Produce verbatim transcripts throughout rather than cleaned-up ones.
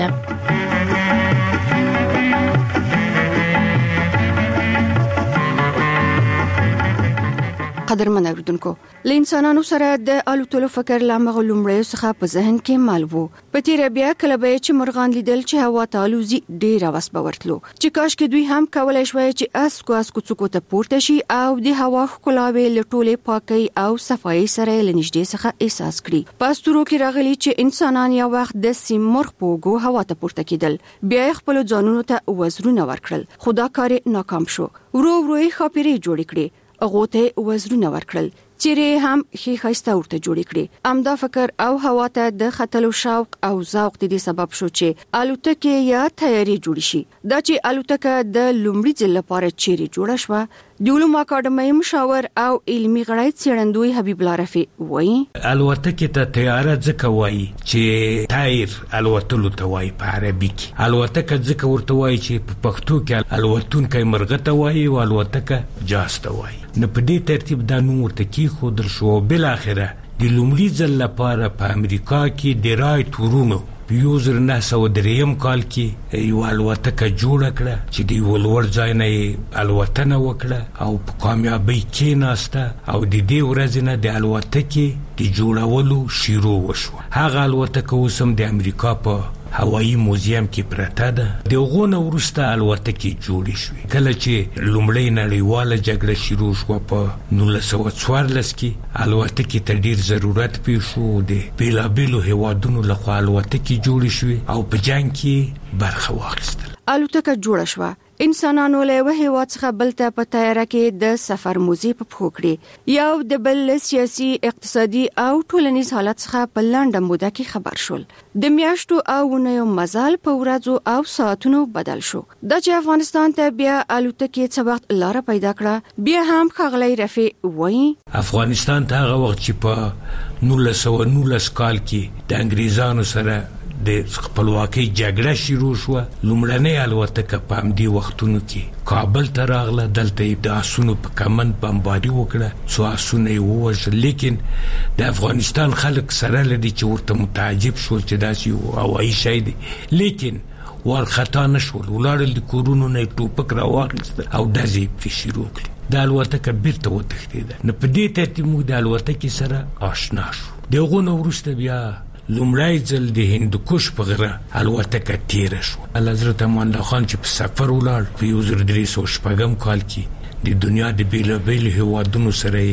قدرمن اوریدونکو لینسانانو سره د الوتلو فکر لامغه لومړی څخه په ذهن کې مال وو په تیر بیا کله به چې مرغان لیدل چې هوا تعالوزي ډیر واس باورتلو چې کاش کې دوی هم کولای شوی چې اس کو اس کو څوک ته پورته شي او د هوا خلاوي لټولې پاکي او صفائی سره لنیږدې څخه احساس کړي پاستورو کې راغلي چې انسانان یو وخت د سیمرغ پوغو هوا ته پورته کېدل بیا خپل ځانونو ته وزرونه ورکړل خدا کار ناکام شو ورو ورو یې خاپيري جوړ کړي اغوته وزرونه ورکړل چې هم خې خسته ورته جوړ کړي امدا فکر او هوا ته د خطلو شوق او ذوق د دې سبب شو چې الوتکه یا تیاری جوړ شي دا چې الوتکه د لومړي ځل لپاره چیرې جوړه شوه د علوم اکاډمۍ مشاور او علمي غړی څېړندوی حبیب الله رفیع وایي الوتکه ته تیاری ځکه وایي چې تایر الوتلو ته وایي په عربي کې الوتکه ځکه ورته وایي چې په پښتو کې الوتونکی مرغه ته وایي او الوتکه جاز ته وایي نو په دې ترتیب دا نوم ورته کې خودل شو بل اخره د لومړي ځل لپاره په امریکا کې د رایټ ورونو یو زر نه سو دریم کال کې یو الوتکه جوړ کړه چې دی ولور ځای نه الوتنه وکړه او په کامیابی کې ناسته او د دې ورځ نه د الوتکې د جوړولو شروع وشو هغه الوتکه اوسم د امریکا په هوایی موزیم کې پرته ده دغه ورسته الوتکې جوړې شوې کله چې لومړی نړیواله جګړه شروع شو په نولس سوه څوارلس کې الوتکې ته ډیر ضرورت پیښ شو د بیلابیلو هیوادونو لخوا الوتکې جوړې شوې او په جنگ کې برخه واخیستل الوتکه جوړه شوه انسانانو له وه هیواد څخه بل ته په تیاره کې د سفر موزي په پخو کړی یو د بل سیاسي اقتصادي او ټولنیز حالت څخه په لنډه موده کې خبر شول د میاشتو او نوو مزال په ورځو او ساعتونو بدل شو د چې افغانستان ته بیا الوتکې څه وخت لار پیدا کړه بیا هم خغلی رفیع وایي افغانستان ته هغه وخت چې په نولس سوه نولس کال کې د انګریزانو سره د خپلواکۍ جګړه شروع شو لومړنۍ الوتکه په همدې وختونو کې کابل ته راغله دلته د آسونو په کمن بمباري وکړه څو آسونه یې ووژل لیکن د افغانستان خلک سره لدی چې ورته متعجب شول چې داسې یو هوایي شی دی لیکن ورخطا نشول ولاړل د کورونو نه ټوپک راواخیستل او ډزې پرې شروع کړې د الوتکه بیرته وتښتېده نو په دې ترتیب موږ د الوتکې سره آشنا شو د هغو نه وروسته بیا لومړی ځل د هندوکش په غره الوتکه تیره شو حضرت امان الله خان چې په سفر ولاړ په یو زر درې سوه شپږم کال کې د دنیا د بیلابیلو هیوادونو سره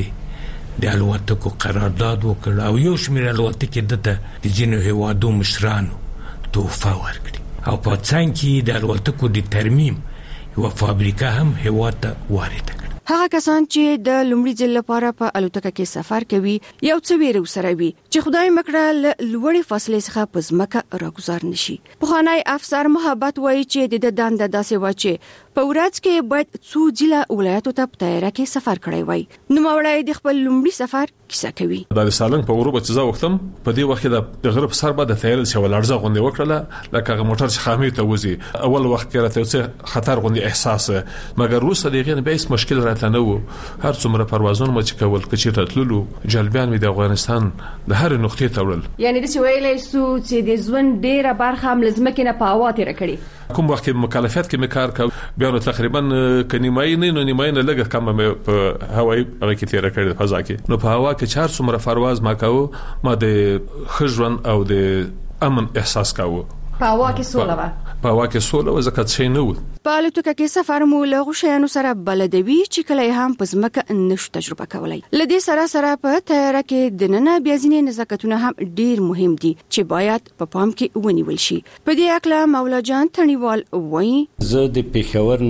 د الوتکو قرارداد وکړ او یو شمېر الوتکې دته د ځینو هیوادو مشرانو تحفه ورکړي او په څنګ کې د الوتکو د ترمیم یوه فابریکه هم هیواد ته وارده کړه هغه کسان چې د لومړي ځل لپاره په الوتکه کې سفر کوي یو څه ویره سره وي چې خدای مکړه لوړې فاصلې څخه په ځمکه راګزار نشي پخوانی افسر محبت وایي چې د دنده داسې و چې په ورځ کې باید څو ځله ولایتو ته په تیاره کې سفر کړی وای نو مولای د خپل لومړي سفر کیسه کوي د سالنګ په غروب چې زه وختم په دې وخت کې د غرب سر به د تیارل شو لړزه غونډه وکړه لکه موټر چې خامي ته وځي اول وخت کې راته څه خطر غونډه احساس مګر روسه دغه به هیڅ مشکل راته نه و هر څومره پروازونه مو چې کول کچې راتللو جلبیان می د افغانستان د هر نقطې ته ورل یعنی د سویلې سو چې د ژوند ډیره برخه هم لزمکه نه په هوا تیر کړي کوم وخت کې مکلفیت کې مکار کا بیا نو تقریبا کنيمای نه نو نیمای نه لګ کم په هوایي هغه کې تیر کړی فضا کې نو په هوا کې چار څومره پرواز ما کاوه ما د خجرن او د امن احساس کاوه په هوا کې سوله و په هوا کې سوله و زکات شي نه و په الوتکه کې سفر مو له غشیانو سره بلدوي چې کله هم په ځمکه نشو تجربه کولای لدې سره سره په تیاره کې د نن بیا ځینې نزاکتونه هم ډیر مهم دي چې باید په پام کې ونیول شي په دې اکلا مولا جان تڼیوال وایي زه د پیښور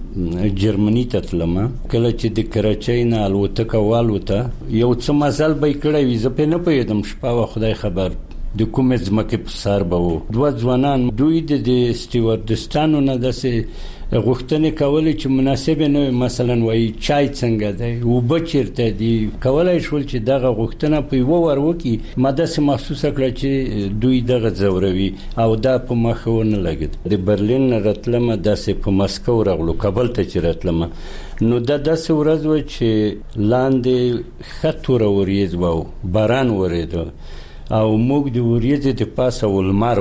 نه جرمني ته تلم کله چې د کراچۍ نه الوتکه والوته یو څه مزل به کړی وي زه په نه پېدم شپه خدای خبر د کومه ځمکه په سر به وو دوه ځوانان دوی د سټیوارډستانو نه داسې غوښتنې کولې چې مناسب نه مثلا وایي چای څنګه دی او بچرته دی کولای شول چې دغه غوښتنه په یو ور وکي ماده سه محسوسه کړه چې دوی دغه زوروي او دا په مخه ونه لګید د برلین راتلم داسې په مسکو راغلو کابل ته چې راتلم نو دا داسې ورځ و چې لاندې خطور وریځ وو باران وریده او موږ د وریځې د پاسه ولمر وو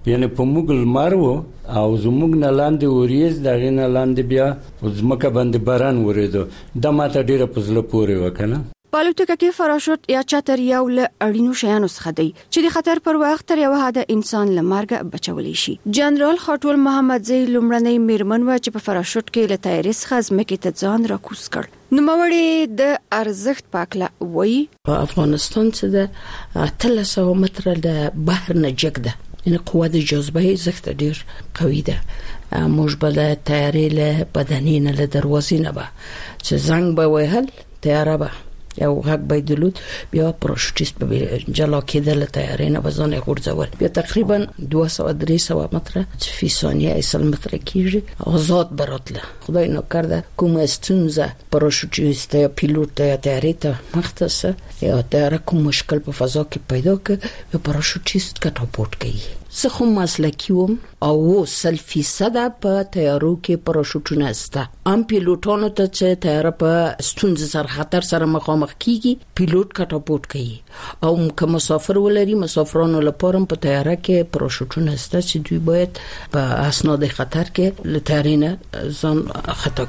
یعنی په موږ لمر وو او زموږ نه لاندې وریځ دغه نه لاندې بیا زمکه باندې باران وریدو دا ماته ډیره پزله پورې وکنه. پالوتکه کې فراشوت یا چتر یو له اړینو شیانو څخه دی چې د خطر پر وخت تر یو حد انسان له مرګ بچولی شي. جنرال خاطول محمد زئی لومړنۍ میرمن و چې په فراشوت کې له تیارې څخه ځمکې ته ځان راکوز کړ. نوموړي د ارزښت پاکله وایي په افغانستان چې د اتلس سوه متره د بحر نه جګ ده، یعنی قوه د جاذبه زښت ډیر قوي ده. موږ به له تیارې له بدنې نه له دروازې نه به چې زنګ به وهل تیاره به یو غږ به درلود، بیا پراشوټیست به جلا کېدل تیارې نه به ځان یې غورځول، بیا تقریبا دوه سوه درې سوه متره فی ثانیه سل متره کېږي آزاد به راتله. خدای ناکرده کومه ستونزه پراشوټیست یا پیلوټ یا تیارې ته مخته سه یا تیاره کوم مشکل په فضا کې پیدا کړ، یا پراشوټیست کټاپورټ کوي. زه خو مسلکی وم او سل فیصد په تیارو کې پراشوټونه استه. ام پیلوټانو ته چې تیاره په ستونزه سره خطر سره مخامخ کیږي پیلوټ کټاپورټ کوي، او که مسافر ولري مسافرانو لپاره په تیاره کې پراشوټونه استه چې دوی باید په اسناد خطر کې له تیارې نه ځان خطا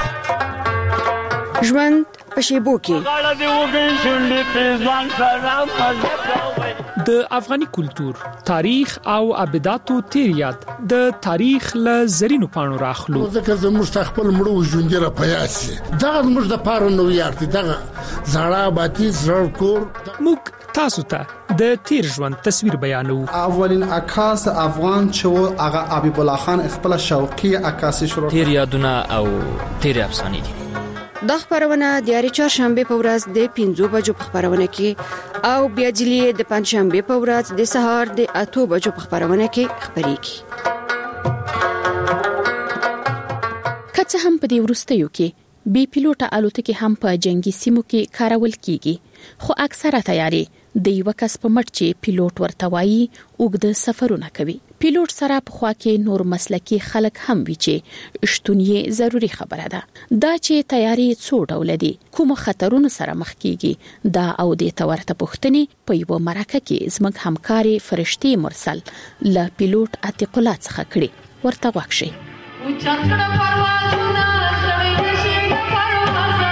کړي. ژوند په شیبو کې د افغاني کلچر، تاریخ او ابداتو تیریات د تاریخ له زرینو پاڼو راخلو. ځکه زموږ خپل مړو ژوند را پیاسي دا موږ د پاره نو یارتي دا زړه باتی زړه کور. موږ تاسو ته د تیر ژوند تصویر بیانو. اولین عکاس افغان چې هغه حبیب الله خان خپل شوقي عکاسي شروع تیر یادونه او تیر افسانې دي. د خبرونه د یاري چهارشنبه په ورځ د پنځو بجو په خبرونه کې او بیا جلیه د پنځشنبه په ورځ د سهار د اته بجو په خبرونه کې خبريږي. کڅ هم په دې ورستیو کې بي پیلوټه الوتکې هم په جنگي سیمو کې کارول کیږي، خو اکثره تیاري د یو کس په مټ چې پیلوټ ورته وایي اوږد سفرونه کوي. پیلوټ سره په خوا کې نور مسلکی خلک هم وي چې شتون یې ضروری خبره ده. دا چې تیاری څو ډول دي، کوم خطرونو سره مخ کیږي، دا او د تورته پوښتنې په یو مرکه کې زموږ همکاري فرشتي مرسل ل پیلوټ عتیق الله څخه کړي. ورته وښي او چرګړه پروازونه سړې نشي پروازه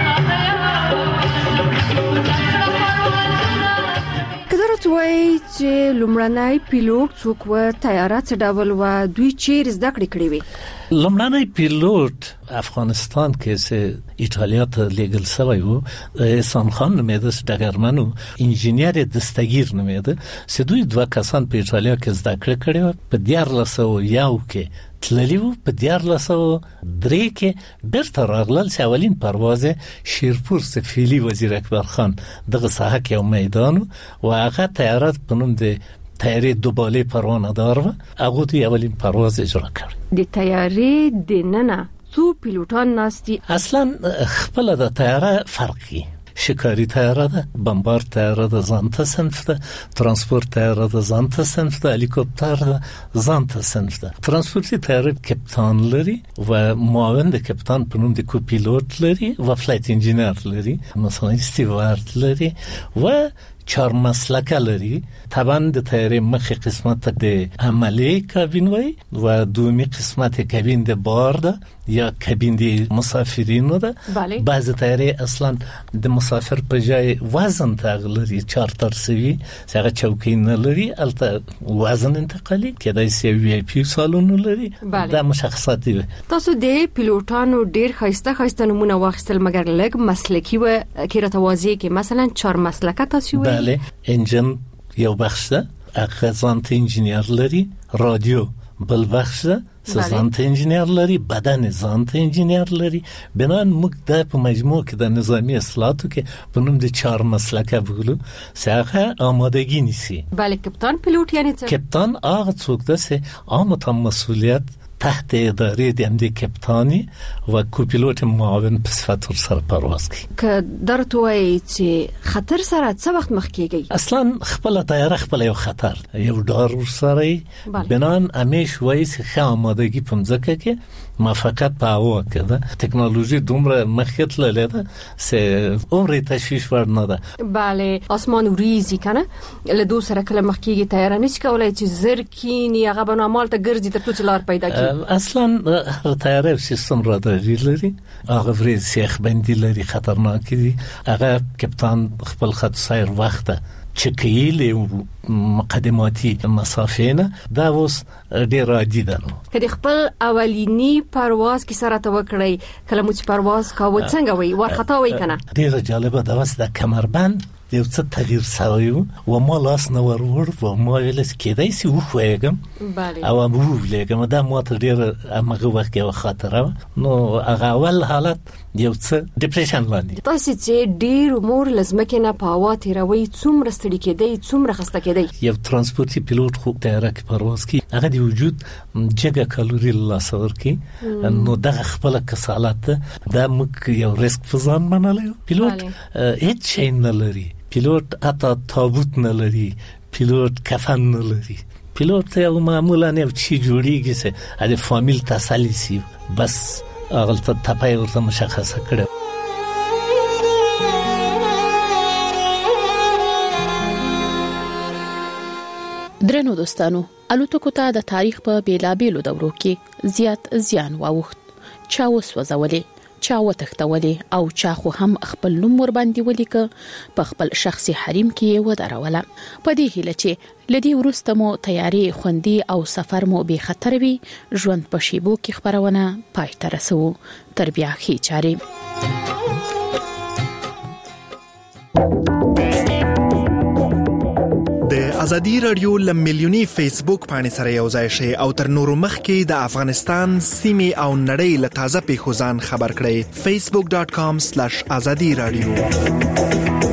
وای چې لومړنی پیلوټ څوک و، تیاره څه ډول و، دوی چیرې زده کړې کړې وي؟ لومړنی پیلوټ افغانستان کې چې ایټالیا ته لیږل شوی و احسان خان نومېده، ډګرمن و، انجینیر دستگیر نومېده، چې دوی دوه کسان په ایټالیا کې زده کړې کړې و. په دیارلس سوه یو کې تللی و، په دیارلس سوه درې کې بیرته راغلل چې اولین پرواز شیرپور سفیلی وزیر اکبر خان دغه ساحه کې یو میدان و هغه تیاره په نوم د تیارې دوباله پروانه دار و، هغه دوی اولین پرواز اجرا کړ. د تیارې د ننه څو پیلوټان ناستي؟ اصلا خپل د تیاره فرقي شکاری تیاره ده، بمبار تیاره ده زانته صنف ده، ترانسپورت تیاره ده زانته صنف ده، هلیکوپتر ده زانته صنف ده. ترانسپورتی تیاره کپتان لري و معاون د کپتان په نوم د کو پیلوټ لري و فلایت انجینر لري، مثلا استیوارد لري و چهار مسلکه لري. طبعا د تیارې مخی قسمت د عملی کابین وی و دومی قسمت کابین د بار ده یا کابین د مسافرینو ده. بله. بعض تیارې اصلا د مسافر په جای وزن تغلري چارتر سوي څنګه چوکۍ نه لري، البته وزن انتقالي کېدای شي وی آی پی سالون لري. دا مشخصات دي. تاسو د پیلوټانو ډیر خاصه خاصه نمونه واخیستل، مګر لګ مسلکی و کې راتوازی کې مثلا چهار مسلکه تاسو وی؟ بله، انجن یو بخش ده، اقزانت انجینیر لري، رادیو بل بخش ده، سزانت انجینیر لري، بدن زانت انجینیر لري. بنان موږ د په مجموع کې د نظامی اصلاحاتو کې په نوم د چهار مسلکه بولو څنګه آمادگی نیسی. بله، کپتان پیلوټ یعنی څه؟ کپتان هغه څوک ده چې عام تام مسئولیت تحت اداره د امدی کپتانی و کوپیلوت معاون په صفت سره پرواز کوي. که درته وایي چې خطر سره څه وخت مخ کیږي؟ اصلا خپل طیاره خپل یو خطر یو ډار سره بنان همیش وایي چې ښه آمادګي په ځکه کې ما فقط په هوا کې ده ټکنالوژي دومره مخکې تللې ده چې عمر تشویش ور نه ده. bale اسمان وریزي کنه له دوه سره کله مخ کیږي طیاره نشي کولای چې زر کینی هغه به نامال ته ګرځي تر څو لار پیدا کړي. اصلا هر طیاره سیستم راداري لري هغه وریز سیخ بندي لري خطرناک دي هغه کپتان خپل خط سیر وخت چکیل مقدماتی مسافه نه دا اوس ډیر عادي ده. نو کله خپل اولینی پرواز کی سره تو کړی کله مو چې پرواز کاوه څنګه وای ورخطا وای کنه ډیر جالبه ده وس د کمربند یو څه تغییر شوی و ما لاس نه ورور و ما ویلس کېدای سی وخوېګم او مو ولېګم دا مو ته ډیر امغه وخت یو خاطره نو هغه اول حالت یو څه ډیپریشن باندې تاسو چې ډیر امور لازم کې نه پاوه تیروي څومره ستړي کېدای څومره خسته کېدای. یو ترانسپورتي پیلوټ خو طیاره کې پرواز کوي هغه د وجود جګه کالوري لاسور کوي نو دغه خپل کسالت دا موږ یو ریسک فزان منلو. پیلوټ هیڅ شي نه لري پیلوټ اته تابوت نه لري پیلوټ کفن نه لري پیلوټ یو معمولا نه چی جوړیږي چې د فامیل تسلی سی بس اغلط تپای ورته مشخصه کړه. درنو دوستانو الوتکو ته د تاریخ په بیلابېلو دورو کې زیات زیان واوښت چا وسوځولې چا وتښتولې او چا خو هم خپل نوم ور باندې ولیکه په خپل شخصي حریم کې ودروله. په دې هیله چې لدی ورسته مو تیاری خوندي او سفر مو به خطر وي ژوند په شیبو کې خبرونه پای ته رسو تر بیا خې چاري. د ازادي رادیو لملیونی فیسبوک باندې سره یو ځای شي او تر نورو مخکې د افغانستان سیمه او نړۍ له تازه پیښو ځان خبر کړئ facebook dot com slash azadi radio.